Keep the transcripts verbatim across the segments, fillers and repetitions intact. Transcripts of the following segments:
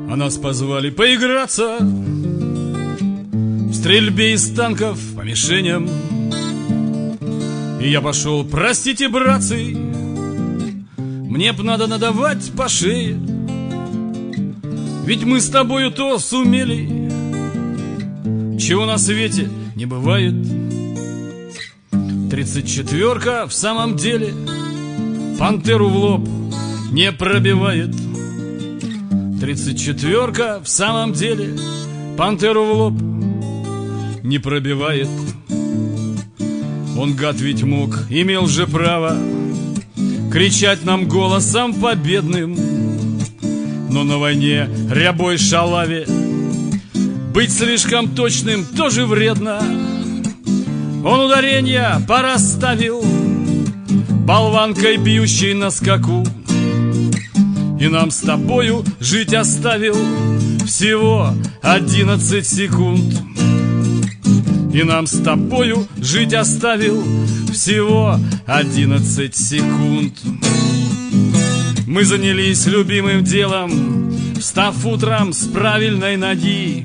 А нас позвали поиграться в стрельбе из танков по мишеням. И я пошел, простите, братцы, мне б надо надавать по шее. Ведь мы с тобою то сумели, чего на свете не бывает. Тридцать четверка в самом деле пантеру в лоб не пробивает. Тридцать четверка в самом деле пантеру в лоб не пробивает. Он, гад, ведь мог, имел же право кричать нам голосом победным. Но на войне, рябой шалаве, быть слишком точным тоже вредно. Он ударенья порасставил, болванкой бьющей на скаку, и нам с тобою жить оставил всего одиннадцать секунд. И нам с тобою жить оставил всего одиннадцать секунд. Мы занялись любимым делом, встав утром с правильной ноги.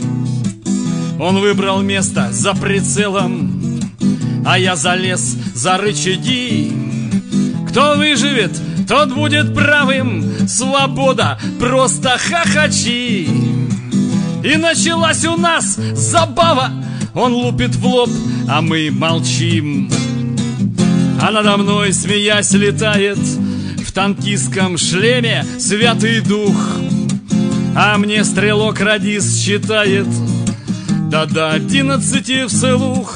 Он выбрал место за прицелом, а я залез за рычаги. Кто выживет, тот будет правым. Свобода, просто хохочи. И началась у нас забава. Он лупит в лоб, а мы молчим. А надо мной, смеясь, летает в танкистском шлеме Святый Дух. А мне стрелок-радист считает да до одиннадцати вслух.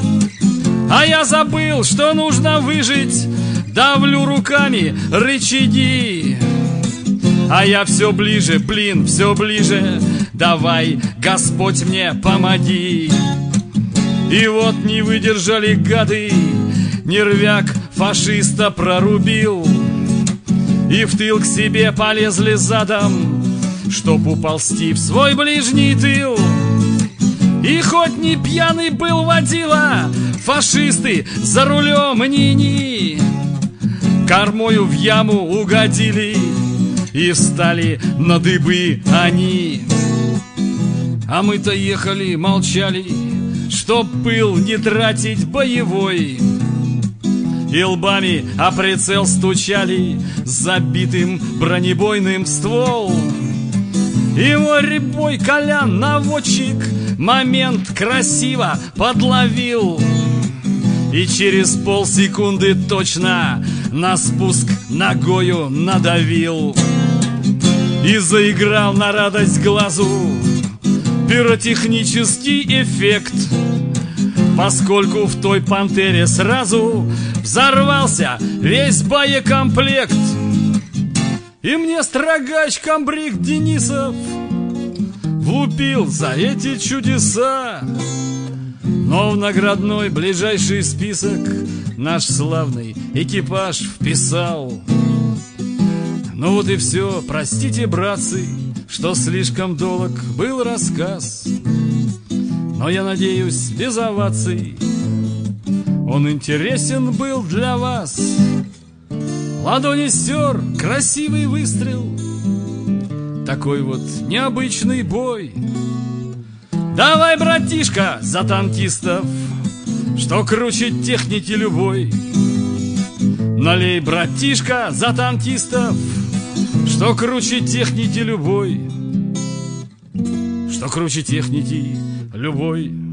А я забыл, что нужно выжить, давлю руками рычаги. А я все ближе, блин, все ближе. Давай, Господь, мне помоги. И вот не выдержали гады, нервяк фашиста прорубил, и в тыл к себе полезли задом, чтоб уползти в свой ближний тыл. И хоть не пьяный был водила, фашисты за рулем ни-ни, кормою в яму угодили, и встали на дыбы они. А мы-то ехали, молчали, чтоб пыл не тратить боевой, и лбами о прицел стучали с забитым бронебойным ствол. И мой рябой Колян, наводчик, момент красиво подловил, и через полсекунды точно на спуск ногою надавил. И заиграл на радость глазу пиротехнический эффект, поскольку в той пантере сразу взорвался весь боекомплект. И мне строгач комбриг Денисов влупил за эти чудеса, но в наградной ближайший список наш славный экипаж вписал. Ну вот и все, простите, братцы, что слишком долг был рассказ, но я надеюсь, без оваций он интересен был для вас. Ладони стер, красивый выстрел, такой вот необычный бой. Давай, братишка, за танкистов, что круче техники любой. Налей, братишка, за танкистов, что круче техники любой, что круче техники любой.